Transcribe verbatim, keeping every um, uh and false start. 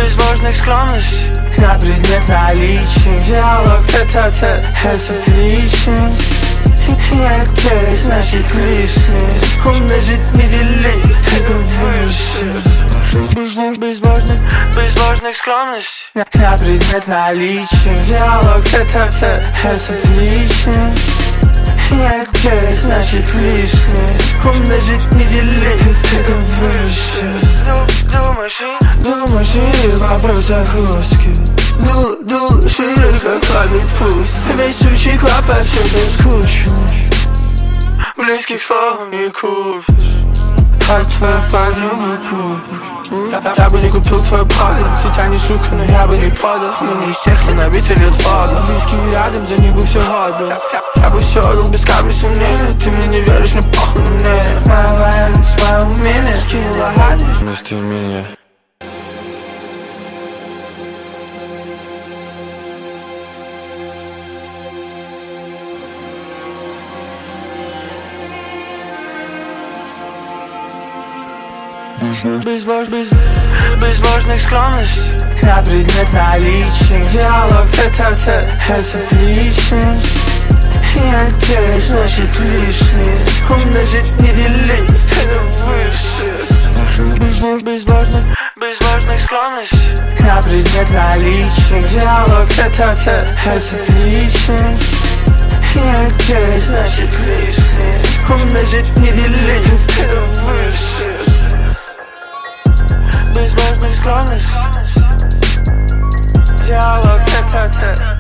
без ложных скромностей, на предмет наличия. Диалог тет-а-тет, это лишний. Нет здесь, значит лишний. Умножить, не делить, это выше. Без, лож, без ложных, без ложных скромностей, на, на предмет наличия. Диалог тет-а-тет, это лишний. Нет здесь, значит лишний. Умножить, не делить, это выше. Думаешь и Думаешь и в вопросах узкий. Дул, дул, шире, как хоббит пуст. Весь сучий клапа, что-то скучный. Близких слов не купишь, а твою подругу купишь. я, я бы не купил твою правду. Ты тянешь руку, но я бы не подал. Мы не из тех, кто набитый лет воду. Близкие рядом, за них бы все отдал. Я, я, я бы все отдал без капли сомнения. Ты мне не веришь, но похуй на мнение. Моя лояльность, мое умение скинула адрес вместо меня. без, лож, без, без ложных скромностей, на предмет наличия. Диалог тет-а-тет, это лишний. Нет здесь, значит лишний. Умножить, не делить, это выше. Без, лож, без ложных, без ложных скромностей, на предмет наличия. Диалог тет-а-тет, это лишний. Нет здесь, значит лишний. Умножить, не делить, это выше. Без ложных скромностей, диалог тет-а-тет.